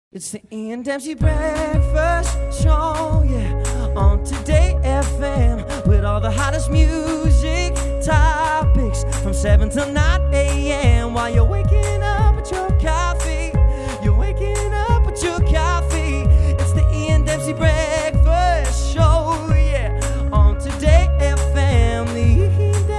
It's the Ian Dempsey Breakfast Show, yeah, on Today FM, with all the hottest music topics from 7 till 9 a.m. while you're waking up with your coffee. You're waking up with your coffee. It's the Ian Dempsey Breakfast Show, yeah, on Today FM. The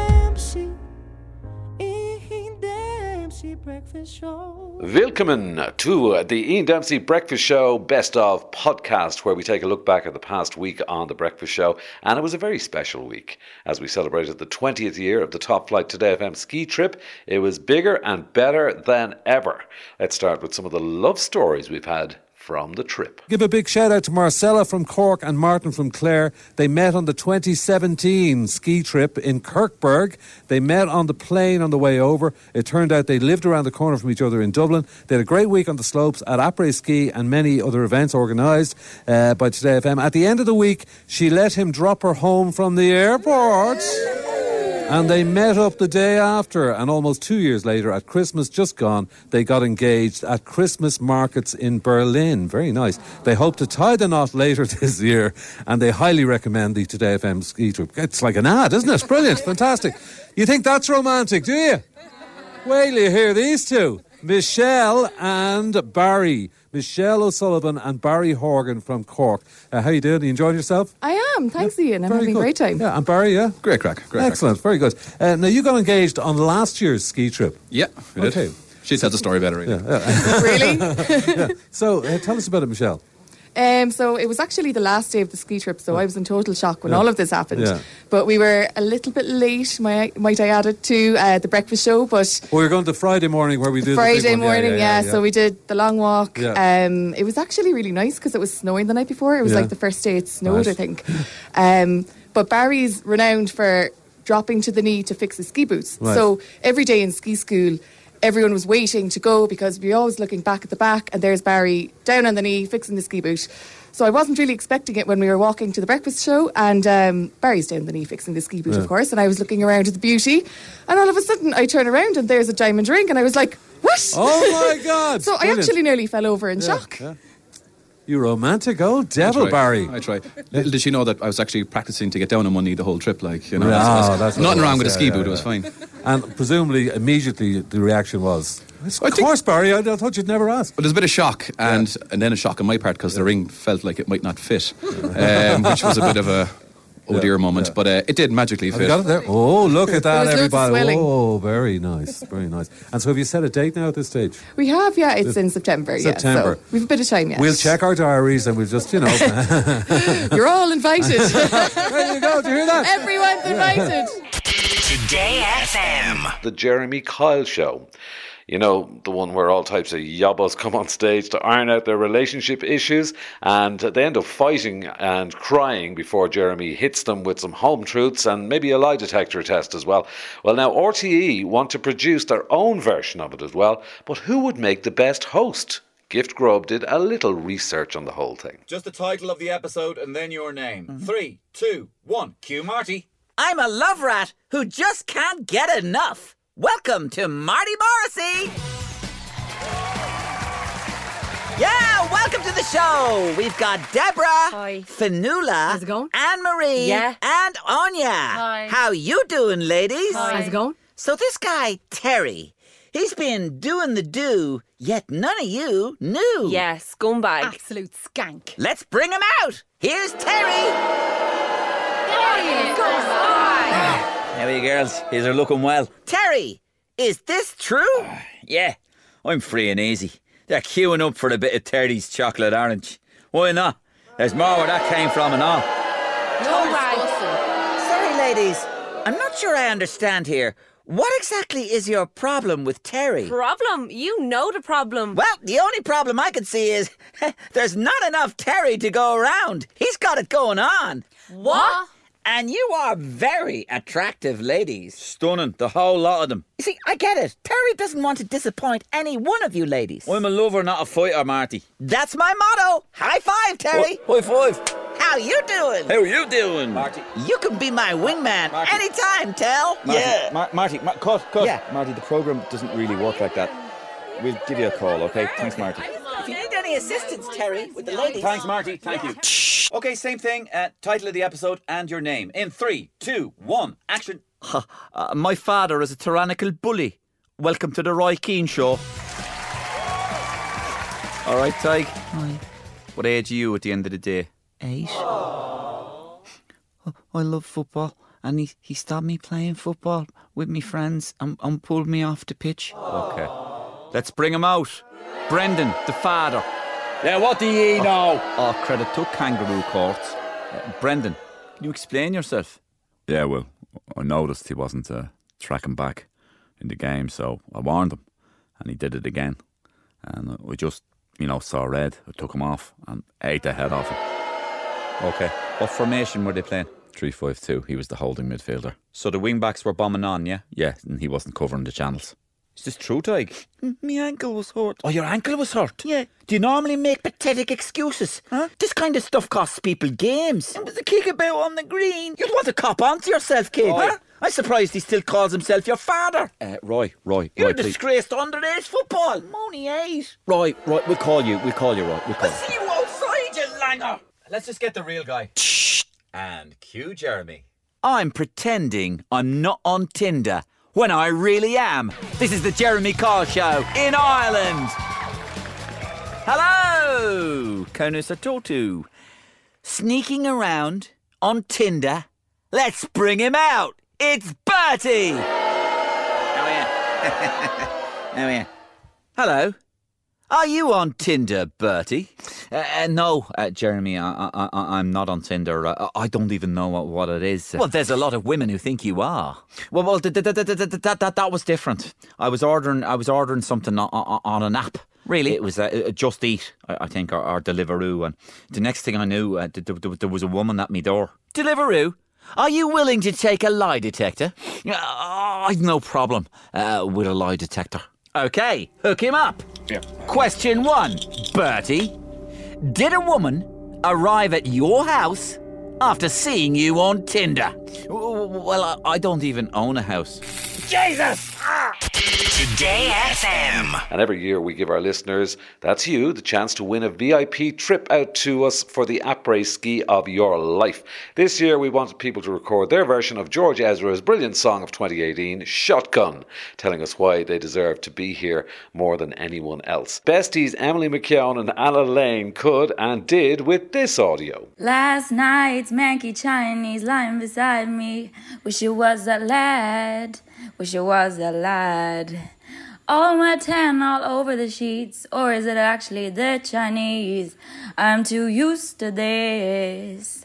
Ian Dempsey Breakfast Show. Willkommen to the Ian Dempsey Breakfast Show Best of podcast, where we take a look back at the past week on the Breakfast Show. And it was a very special week as we celebrated the 20th year of the Top Flight Today FM ski trip. It was bigger and better than ever. Let's start with some of the love stories we've had from the trip. Give a big shout out to Marcella from Cork and Martin from Clare. They met on the 2017 ski trip in Kirkberg. They met on the plane on the way over. It turned out they lived around the corner from each other in Dublin. They had a great week on the slopes at Après Ski and many other events organised by Today FM. At the end of the week, she let him drop her home from the airport. And they met up the day after, and almost 2 years later, at Christmas just gone, they got engaged at Christmas markets in Berlin. Very nice. They hope to tie the knot later this year, and they highly recommend the Today FM ski trip. It's like an ad, isn't it? Brilliant, fantastic. You think that's romantic, do you? Wait till you hear these two. Michelle and Barry. Michelle O'Sullivan and Barry Horgan from Cork. How you doing? Are you enjoying yourself? I am, thanks Ian. I'm having a great time. Yeah, and Barry, yeah? Great crack. Excellent, very good. Now, you got engaged on last year's ski trip. Yeah, we did. Okay. She tells the story better. Yeah. Really? Yeah. So, tell us about it, Michelle. So it was actually the last day of the ski trip, so I was in total shock when all of this happened. Yeah. But we were a little bit late, might I add it, to the breakfast show. But we were going to Friday morning where we did Friday the big one. morning, yeah. So we did the long walk. Yeah. It was actually really nice because it was snowing the night before. It was like the first day it snowed, I think. But Barry's renowned for dropping to the knee to fix his ski boots. Right. So every day in ski school, everyone was waiting to go because we were always looking back at the back, and there's Barry down on the knee fixing the ski boot. So I wasn't really expecting it when we were walking to the breakfast show, and Barry's down the knee fixing the ski boot, of course, and I was looking around at the beauty, and all of a sudden I turn around and there's a diamond ring, and I was like, what? Oh my God! So Brilliant. I actually nearly fell over in shock. Yeah. You romantic old devil, Barry. I tried. Little did she know that I was actually practicing to get down on one knee the whole trip, like, you know. That's nothing wrong with the ski boot, it was fine. And presumably, immediately, the reaction was, of course, Barry, I thought you'd never ask. But there's a bit of shock, and then a shock on my part, because the ring felt like it might not fit, which was a bit of a dear moment, but it did magically fit. You got it there? Oh, look at that, everybody. Swelling. Oh, very nice, very nice. And so have you set a date now at this stage? We have, yeah, it's in September. September. Yeah, so we've a bit of time yet. We'll check our diaries and we'll just, You're all invited. There you go, do you hear that? Everyone's invited. Today FM. The Jeremy Kyle Show. You know, the one where all types of yobbos come on stage to iron out their relationship issues, and they end up fighting and crying before Jeremy hits them with some home truths and maybe a lie detector test as well. Well, now RTE want to produce their own version of it as well, but who would make the best host? Gift Grub did a little research on the whole thing. Just the title of the episode and then your name. 3, 2, 1. Cue Marty. I'm a love rat who just can't get enough. Welcome to Marty Morrissey. Yeah, welcome to the show. We've got Deborah, Hi. Fionnuala, How's it going? Anne-Marie, Yeah. and Anya. Hi. How you doing, ladies? Hi. How's it going? So this guy, Terry, he's been doing the do, yet none of you knew. Yeah, scumbag. Absolute skank. Let's bring him out. Here's Terry. How are you girls? Yous are looking well. Terry, is this true? Yeah, I'm free and easy. They're queuing up for a bit of Terry's chocolate orange. Why not? There's more where that came from and all. Sorry, ladies. I'm not sure I understand here. What exactly is your problem with Terry? Problem? You know the problem. Well, the only problem I can see is there's not enough Terry to go around. He's got it going on. What? And you are very attractive ladies. Stunning, the whole lot of them. You see, I get it. Terry doesn't want to disappoint any one of you ladies. I'm a lover, not a fighter, Marty. That's my motto. High five, Terry. High five. How you doing? How are you doing? Marty. You can be my wingman Marty. anytime, Tell. Marty, Marty, cut. Yeah. Marty, the programme doesn't really work like that. We'll give you a call, okay? Thanks, Marty. If you need any assistance, Terry, with the ladies? Thanks, Marty. Thank you. Okay, same thing. Title of the episode and your name. In 3, 2, 1, action. My father is a tyrannical bully. Welcome to the Roy Keane Show. All right, Tig. Hi. What age are you at the end of the day? 8. I love football, and he stopped me playing football with me friends and pulled me off the pitch. Okay. Let's bring him out. Brendan, the father. Yeah, what do ye know? All credit to Kangaroo Courts. Brendan, can you explain yourself? Yeah, well, I noticed he wasn't tracking back in the game, so I warned him, and he did it again. And I just, saw red. I took him off and ate the head off him. Okay. What formation were they playing? 3-5-2. He was the holding midfielder. So the wing-backs were bombing on, yeah? Yeah, and he wasn't covering the channels. Is this true, Tig? My ankle was hurt. Oh, your ankle was hurt? Yeah. Do you normally make pathetic excuses? Huh? This kind of stuff costs people games. It was a kickabout on the green. You'd want to cop onto yourself, kid. Huh? I'm surprised he still calls himself your father. Roy, You're a disgrace to underage football. I'm only 8. Roy, we'll call you, Roy. I'll see you outside, you langer. Let's just get the real guy. And cue Jeremy. I'm pretending I'm not on Tinder when I really am. This is the Jeremy Carl Show in Ireland. Hello, Konus Atotu. Sneaking around on Tinder. Let's bring him out. It's Bertie. Oh yeah. Hello. Are you on Tinder, Bertie? No, Jeremy, I'm not on Tinder. I don't even know what it is. Well, there's a lot of women who think you are. Well, that was different. I was ordering something on an app. Really? It was Just Eat, I think, or Deliveroo. And the next thing I knew, there was a woman at my door. Deliveroo? Are you willing to take a lie detector? I've no problem with a lie detector. Okay, hook him up. Yeah. Question 1, Bertie. Did a woman arrive at your house after seeing you on Tinder? Well, I don't even own a house. Jesus! Today FM. And every year we give our listeners, that's you, the chance to win a VIP trip out to us for the après ski of your life. This year we wanted people to record their version of George Ezra's brilliant song of 2018, Shotgun, telling us why they deserve to be here more than anyone else. Besties Emily McKeown and Anna Lane could and did with this audio. Last night's manky Chinese lying beside me. Wish it was a lad. Wish it was a lad. All my tan all over the sheets. Or is it actually the Chinese? I'm too used to this.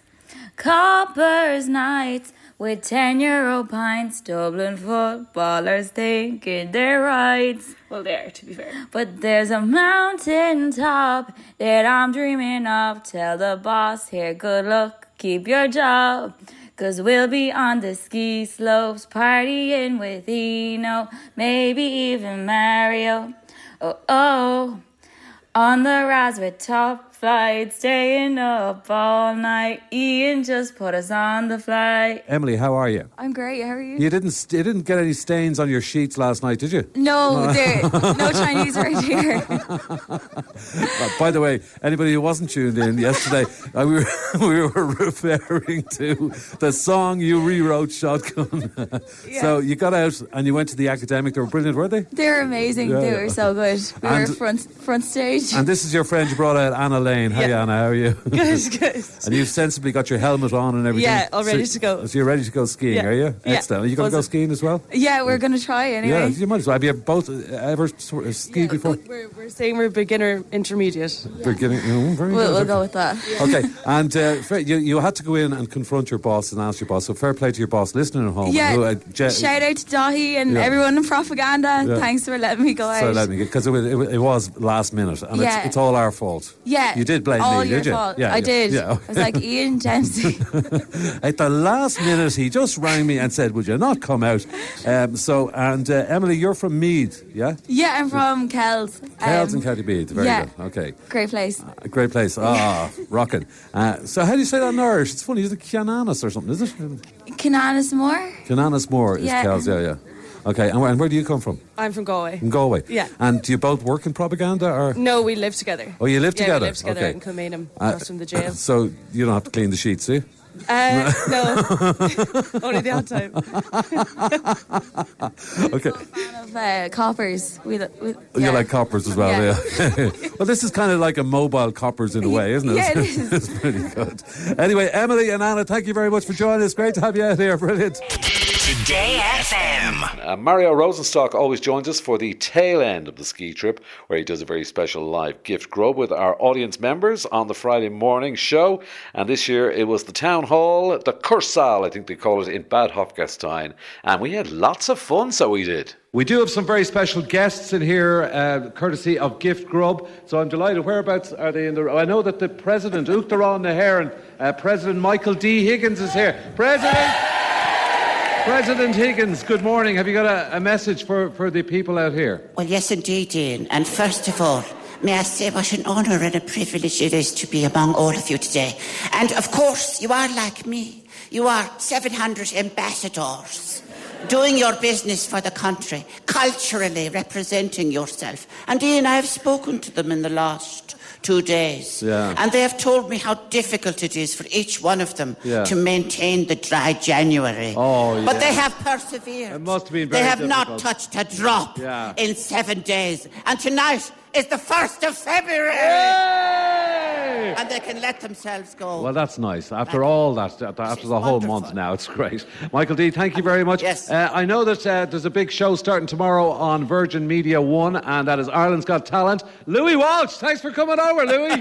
Coppers nights with 10-euro pints. Dublin footballers thinking they're right. Well, there, to be fair. But there's a mountain top that I'm dreaming of. Tell the boss here, good luck, keep your job. 'Cause we'll be on the ski slopes, partying with Eno, maybe even Mario. Oh, on the rise with top flight, staying up all night. Ian just put us on the flight. Emily, how are you? I'm great. How are you? You didn't get any stains on your sheets last night, did you? No, no Chinese right here. By the way, anybody who wasn't tuned in yesterday, we were referring to the song you rewrote, Shotgun. Yeah. So you got out and you went to the Academic. They were brilliant, weren't they? They were amazing. Yeah. They were so good. We were front stage. And this is your friend you brought out, Anna Lane. Hi, Yeah. Anna. How are you? Good. And you've sensibly got your helmet on and everything. Yeah, all ready to go. So you're ready to go skiing, Yeah. are you? Yeah. Excellent. Are you going to go skiing as well? Yeah, we're going to try anyway. Yeah, you might as well. Have you both ever skied before? We're saying we're beginner intermediate. Beginning. Very good. We'll go with that. Okay, and you had to go in and confront your boss and ask your boss. So fair play to your boss listening at home. Yeah, who, shout out to Dahi and Yeah. everyone in Propaganda. Yeah. Thanks for letting me go out. So let me, because it was last minute, and Yeah. it's all our fault. Yeah. You did blame all me, your did you? fault. Yeah, I yeah. did. Yeah. I was like, Ian Dempsey. At the last minute, he just rang me and said, "Would you not come out?" Emily, you're from Meath, yeah? Yeah, I'm from Kells. Kells in County Meath. Very yeah. good. Okay. Great place. A great place. Rocking. So how do you say that in Irish? It's funny. Is it Ciananis or something, is it? Cananis Moor? Ciananis Moor is Yeah. Kells, yeah. Okay, and where do you come from? I'm from Galway. From Galway? Yeah. And do you both work in propaganda, or...? No, we live together. Oh, you live together? Yeah, we live together okay. in Kilmainham, across from the jail. So you don't have to clean the sheets, do you? No. Only the odd time. Okay. Of coppers. You like coppers as well, yeah. Well, this is kind of like a mobile coppers in a way, isn't it? Yeah, it is. It's pretty good. Anyway, Emily and Anna, thank you very much for joining us. Great to have you out here. Brilliant. Today FM. Mario Rosenstock always joins us for the tail end of the ski trip, where he does a very special live gift grub with our audience members on the Friday morning show. And this year it was the town hall, the Kursaal, I think they call it, in Bad Hofgastein. And we had lots of fun, so we did. We do have some very special guests in here, courtesy of Gift Grub. So I'm delighted. Whereabouts are they in the... I know that the President, Uachtaráin na hÉireann, President Michael D. Higgins is here. President Higgins, good morning. Have you got a message for the people out here? Well, yes, indeed, Ian. And first of all, may I say what an honour and a privilege it is to be among all of you today. And, of course, you are like me. You are 700 ambassadors, doing your business for the country, culturally representing yourself. And, Ian, I have spoken to them in the last 2 days. Yeah. And they have told me how difficult it is for each one of them to maintain the dry January. Oh, But they have persevered. It must have been very They have difficult. not touched a drop in 7 days. And tonight is the 1st of February. Yay! And they can let themselves go. Well, that's nice. After all that, after the whole month now, it's great. Michael D., thank you very much. Yes. I know that there's a big show starting tomorrow on Virgin Media 1, and that is Ireland's Got Talent. Louis Walsh, thanks for coming over, Louis.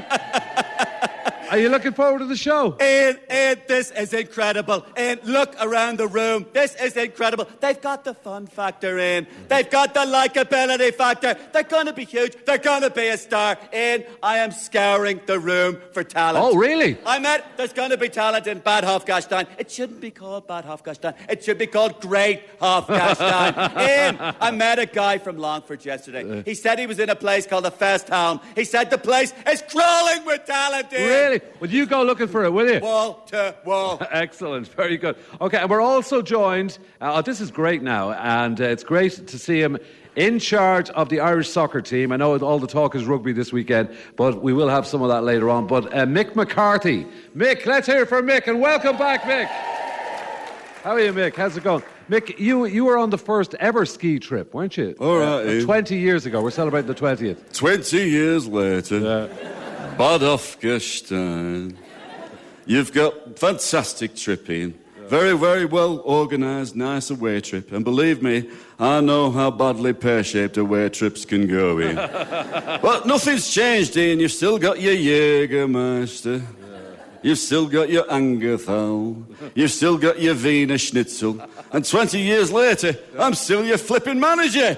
Are you looking forward to the show? Ian, this is incredible. Ian, look around the room. This is incredible. They've got the fun factor in. They've got the likability factor. They're going to be huge. They're going to be a star. Ian, I am scouring the room for talent. Oh, really? There's going to be talent in Bad Hofgastein. It shouldn't be called Bad Hofgastein. It should be called Great Hofgastein. Ian, I met a guy from Longford yesterday. He said he was in a place called the Fest Town. He said the place is crawling with talent, Ian. Really? Will you go looking for it, will you? Wall to wall. Excellent. Very good. Okay, and we're also joined... this is great now, and it's great to see him in charge of the Irish soccer team. I know all the talk is rugby this weekend, but we will have some of that later on. But Mick McCarthy. Mick, let's hear it from Mick, and welcome back, Mick. How are you, Mick? How's it going? Mick, you were on the first ever ski trip, weren't you? All right. 20 years ago. We're celebrating the 20th. 20 years later. Bad Hofgastein. You've got fantastic tripping. Very, very well organised, nice away trip. And believe me, I know how badly pear-shaped away trips can go in. But nothing's changed, Ian. You've still got your Jägermeister. You've still got your Angerthal. You've still got your Wiener Schnitzel. And 20 years later, I'm still your flipping manager.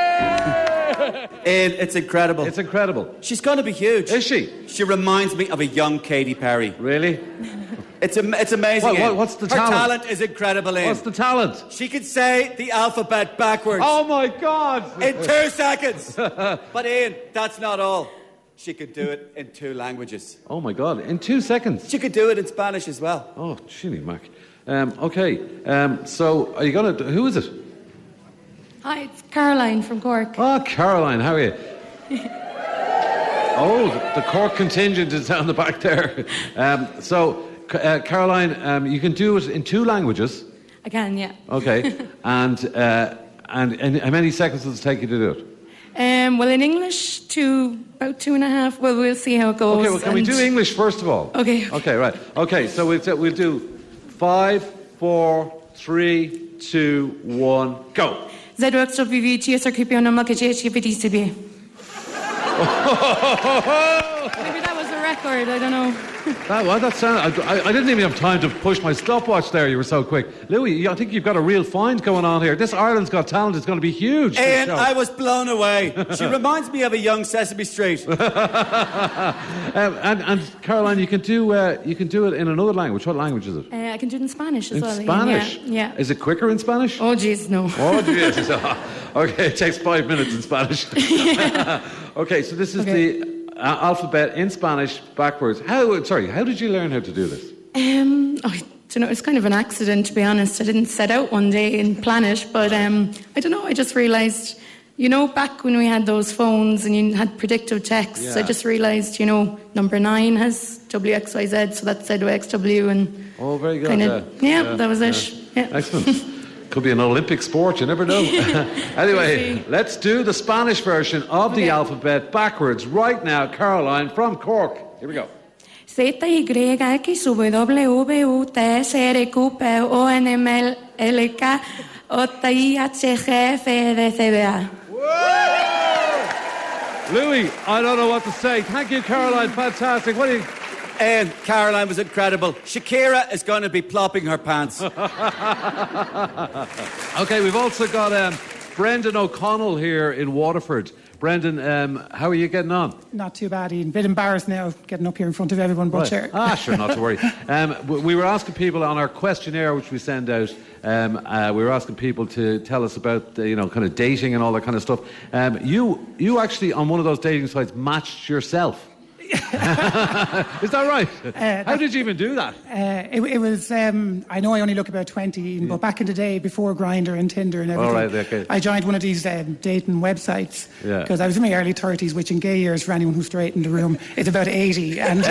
Ian, it's incredible. It's incredible. She's going to be huge. Is she? She reminds me of a young Katy Perry. Really? It's amazing. What's the Her talent? Her talent is incredible, Ian. What's the talent? She can say the alphabet backwards. Oh, my God. In 2 seconds. But, Ian, that's not all. She could do it in 2 languages. Oh, my God. In 2 seconds? She could do it in Spanish as well. Oh, chilly mac. Okay. So, are you going to... Who is it? Hi, it's Caroline from Cork. Oh, Caroline, how are you? Oh, the Cork contingent is down the back there. Caroline, you can do it in 2 languages. I can, yeah. Okay. and how many seconds does it take you to do it? Well, in English, about 2.5. Well, we'll see how it goes. Okay, well, can we do English first of all? Okay. Okay, right. Okay, so we'll do 5, 4, 3, 2, 1, go. Maybe that was a record, I don't know. I didn't even have time to push my stopwatch there, you were so quick. Louis, I think you've got a real find going on here. This Ireland's Got Talent is going to be huge. Ian, I was blown away. She reminds me of a young Sesame Street. And Caroline, you can do it in another language. What language is it? I can do it in Spanish as well. In Spanish? Yeah. Is it quicker in Spanish? Oh, jeez, no. Oh, jeez. Okay, it takes 5 minutes in Spanish. Okay, so this is the alphabet in Spanish backwards. How did you learn how to do this? don't know, it's kind of an accident, to be honest. I didn't set out one day and plan it, but I don't know, I just realised, you know, back when we had those phones and you had predictive texts, I just realised, you know, number 9 has WXYZ, so that's ZYXW, and oh, very good. That was it. Yeah. Excellent. Could be an Olympic sport, you never know. Anyway, let's do the Spanish version of the alphabet backwards right now. Caroline from Cork. Here we go. ZYXWWTSRQPONMLLK Louis, I don't know what to say. Thank you, Caroline. Fantastic. What do you... Caroline was incredible. Shakira is going to be plopping her pants. Okay, we've also got Brendan O'Connell here in Waterford. Brendan, how are you getting on? Not too bad, Ian. A bit embarrassed now, getting up here in front of everyone, but sure. Sure, not to worry. We were asking people on our questionnaire, which we send out, we were asking people to tell us about, kind of dating and all that kind of stuff. You actually, on one of those dating sites, matched yourself. Is that right? How did you even do that? It was, I know I only look about 20, but back in the day, before Grindr and Tinder and everything, okay. I joined one of these dating websites because I was in my early 30s, which in gay years, for anyone who's straight in the room, is about 80. And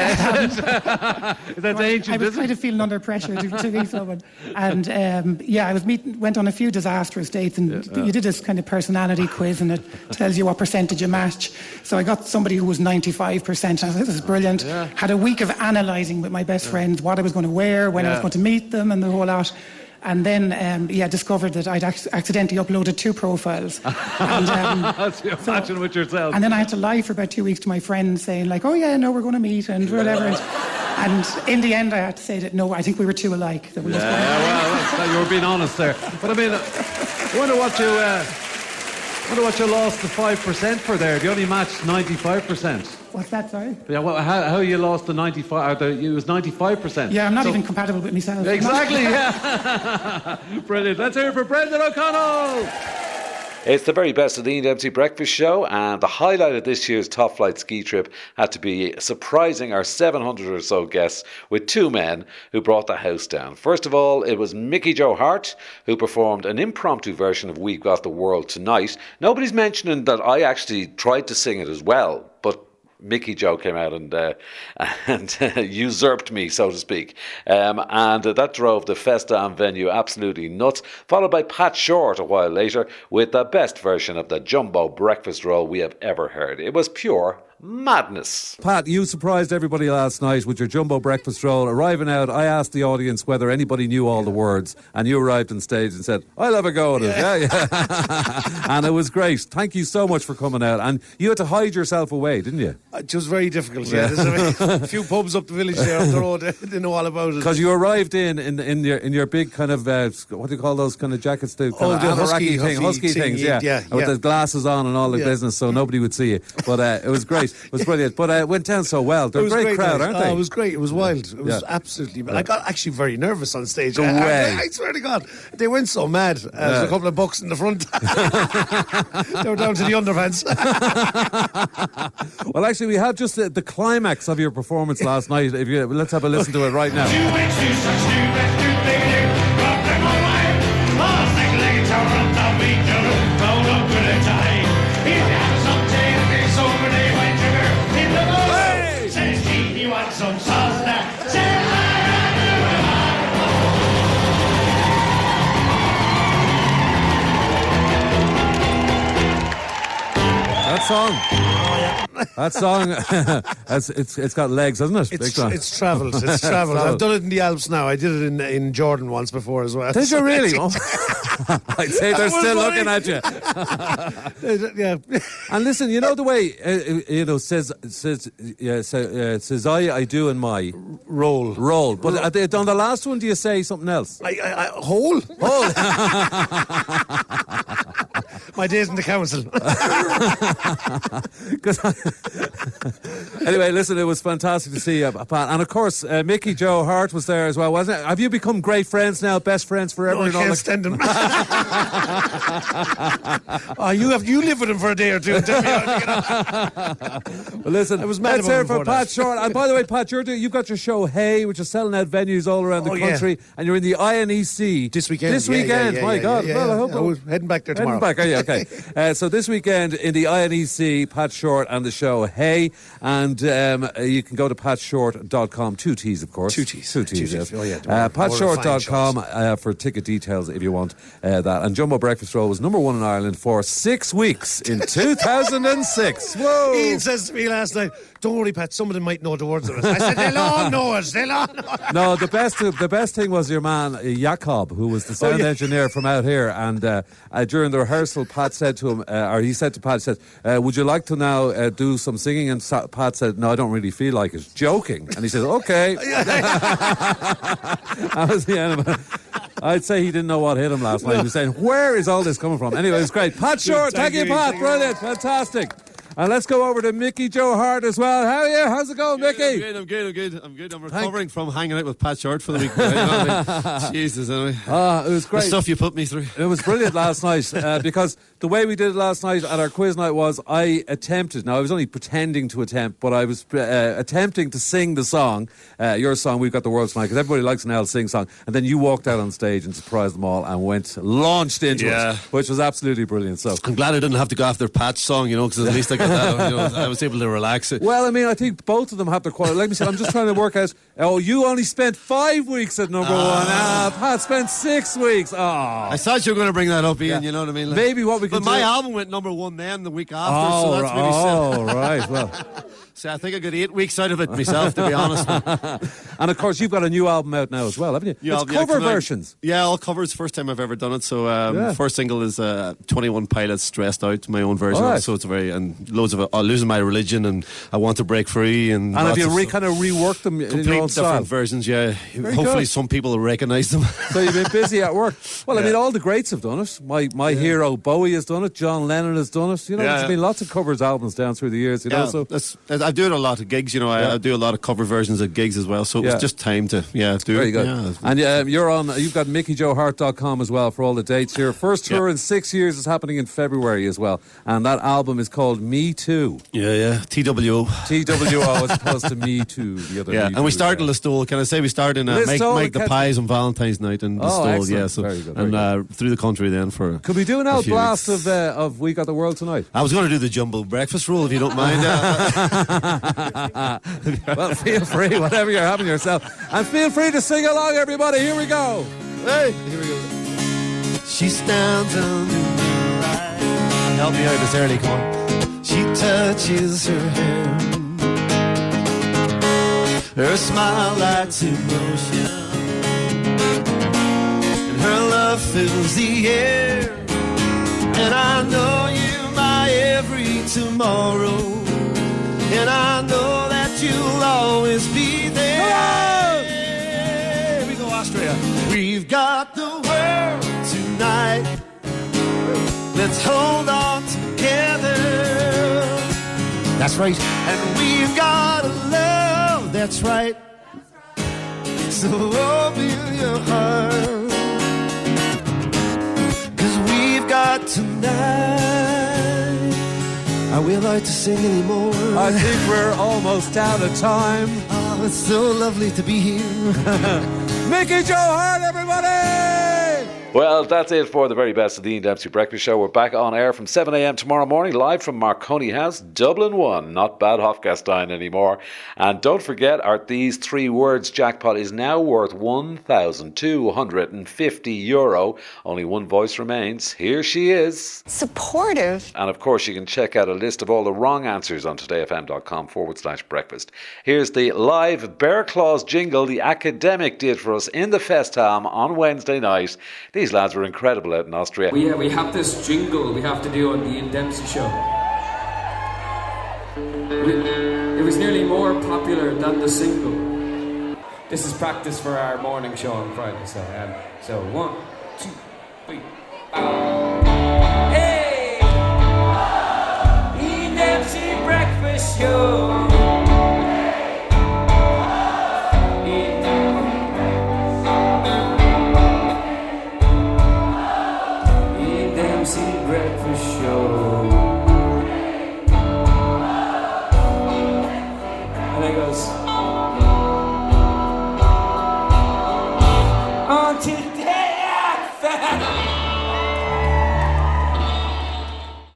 that's ancient, I was kind of feeling under pressure to be someone. And I went on a few disastrous dates, and you did this kind of personality quiz, and it tells you what percentage you match. So I got somebody who was 95%. I thought, this is brilliant. Yeah. Had a week of analysing with my best friends what I was going to wear, when I was going to meet them, and the whole lot. And then, discovered that I'd accidentally uploaded 2 profiles. And, imagine with yourself. And then I had to lie for about 2 weeks to my friends, saying like, "Oh yeah, no, we're going to meet," and whatever. And in the end, I had to say that no, I think we were too alike. That we you were being honest there. But I mean, I wonder what you lost the 5% for there. You only matched 95%. What's that, sorry? Yeah, well, how you lost the 95? It was 95%. Yeah, I'm not even compatible with myself. Exactly, yeah. Brilliant. Let's hear it for Brendan O'Connell. It's the very best of the Ian Dempsey Breakfast Show, and the highlight of this year's Top Flight ski trip had to be surprising our 700 or so guests with 2 men who brought the house down. First of all, it was Mickey Joe Hart, who performed an impromptu version of We've Got the World Tonight. Nobody's mentioning that I actually tried to sing it as well, but Mickey Joe came out and usurped me, so to speak. And that drove the Festam venue absolutely nuts, followed by Pat Short a while later with the best version of the jumbo breakfast roll we have ever heard. It was pure madness. Pat, you surprised everybody last night with your jumbo breakfast roll. Arriving out, I asked the audience whether anybody knew all the words, and you arrived on stage and said, "I'll have a go at it." Yeah. And it was great. Thank you so much for coming out. And you had to hide yourself away, didn't you? It was very difficult, yeah. There's a few pubs up the village there up the road. Didn't know all about it. Because you arrived in your big kind of, what do you call those kind of jackets? The husky things, yeah. With the glasses on and all the business, so nobody would see you. But it was great. It was brilliant. But it went down so well. They're a great crowd, aren't they? Oh, it was great. It was wild. It was absolutely... I got actually very nervous on stage. I swear to God. They went so mad. There's a couple of bucks in the front. They were down to the underpants. Well, actually, we have just the climax of your performance last night. Let's have a listen to it right now. That song, it's got legs, hasn't it? It's travelled. It's travelled. I've done it in the Alps now. I did it in Jordan once before as well. Did you really? I'd say they're still looking at you. Yeah. And listen, you know the way says I do in my roll. But on the last one, do you say something else? Hole. My days in the council. Anyway, listen, it was fantastic to see you, Pat. And of course, Mickey Joe Hart was there as well, wasn't it? Have you become great friends now, best friends forever? No, I can't stand him. You live with him for a day or two. And tell me how to get on. Well, listen, I was mad let's about hear him from before Pat that. Short. And by the way, Pat, you've got your show Hey, which is selling out venues all around the country, and you're in the INEC this weekend. My God! Well, I hope we're heading back there tomorrow. Heading back, are you? Okay. So this weekend in the INEC, Pat Short and the show Hey, and you can go to patshort.com. 2 T's, of course. 2 T's. 2 T's. Yes. Oh, yeah. Patshort.com for ticket details if you want that. And Jumbo Breakfast Roll was number 1 in Ireland for 6 weeks in 2006. Whoa! Ian says to me last night, "Don't worry, Pat, some of them might know the words of it." I said, "They'll all know it. They'll all know it." No, the best thing was your man Jakob, who was the sound engineer from out here, and during the rehearsal, Pat said to him, or he said to Pat, he said, "Would you like to now do some singing?" And Pat said, "No, I don't really feel like it." Joking, and he said, "Okay." That was the end of it. I'd say he didn't know what hit him last night. He was saying, "Where is all this coming from?" Anyway, it was great. Pat Short, thank you, Pat. Brilliant, fantastic. And let's go over to Mickey Joe Hart as well. How are you? How's it going, Mickey? I'm good. I'm recovering from hanging out with Pat Short for the week. Right? You know what I mean? Jesus, anyway. It was great. The stuff you put me through. It was brilliant last night because the way we did it last night at our quiz night was I attempted, now I was only pretending to attempt, but I was attempting to sing the song, your song, We've Got the World Tonight, because everybody likes an Al Sing song, and then you walked out on stage and surprised them all and launched into it, which was absolutely brilliant. So I'm glad I didn't have to go after Pat's song, because at least I got that. I was able to relax it. Well, I mean, I think both of them have their quality. Like I said, I'm just trying to work out. Oh, you only spent 5 weeks at number 1. Pat spent 6 weeks. Oh, I thought you were going to bring that up, Ian. You know what I mean? Like, maybe what we could do. But my album went number 1 then the week after, so that's maybe right. Well, so I think I got 8 weeks out of it myself, to be honest. And of course, you've got a new album out now as well, haven't you? It's cover versions. Yeah, all covers. First time I've ever done it. So first single is 21 Pilots, Stressed Out, my own version. Right. So it's and loads of it. Losing My Religion and I Want to Break Free. And have you kind of reworked them in your own style? Different versions, yeah. Hopefully some people will recognise them. So you've been busy at work. Well, I mean, all the greats have done it. My hero Bowie has done it. John Lennon has done it. There's been lots of covers albums down through the years. So I do it a lot of gigs. I do a lot of cover versions of gigs as well. So it was just time to do it. Very good. Yeah. And you've got MickeyJoeHart.com as well for all the dates. Your first tour in 6 years is happening in February as well. And that album is called Me Too. Yeah. TWO as opposed to Me Too, the other. Yeah, and we start in Listowel. Can I say we start in Make the Pies on Valentine's night in Listowel? Yeah, so very good. And through the country then for. Could we do an out blast of We Got the World Tonight? I was going to do the Jumbo Breakfast Roll if you don't mind. Well, feel free, whatever you're having yourself, and feel free to sing along, everybody. Here we go. Hey, here we go. She stands under the light. Help me out this early, come on. She touches her hair. Her smile lights emotion, and her love fills the air. And I know you my every tomorrow, and I know that you'll always be there. Here we go, Austria. We've got the world tonight. Let's hold on together. That's right. And we've got a love. That's right. So open your heart, 'cause we've got tonight. Are we allowed to sing anymore? I think we're almost out of time. Oh, it's so lovely to be here. Mickey Joe Hart, everybody! Well, that's it for the very best of the Ian Dempsey Breakfast Show. We're back on air from 7 a.m. tomorrow morning, live from Marconi House, Dublin 1, not Bad Hofgastein anymore. And don't forget, these 3 words jackpot is now worth €1,250. Only one voice remains. Here she is. Supportive. And of course, you can check out a list of all the wrong answers on todayfm.com/breakfast. Here's the live Bear Claws jingle the Academic did for us in the Festham on Wednesday night. These lads were incredible out in Austria. We have this jingle we have to do on the Ian Dempsey Show. It was nearly more popular than the single. This is practice for our morning show on Friday. So 1, 2, 3. Hey! secure.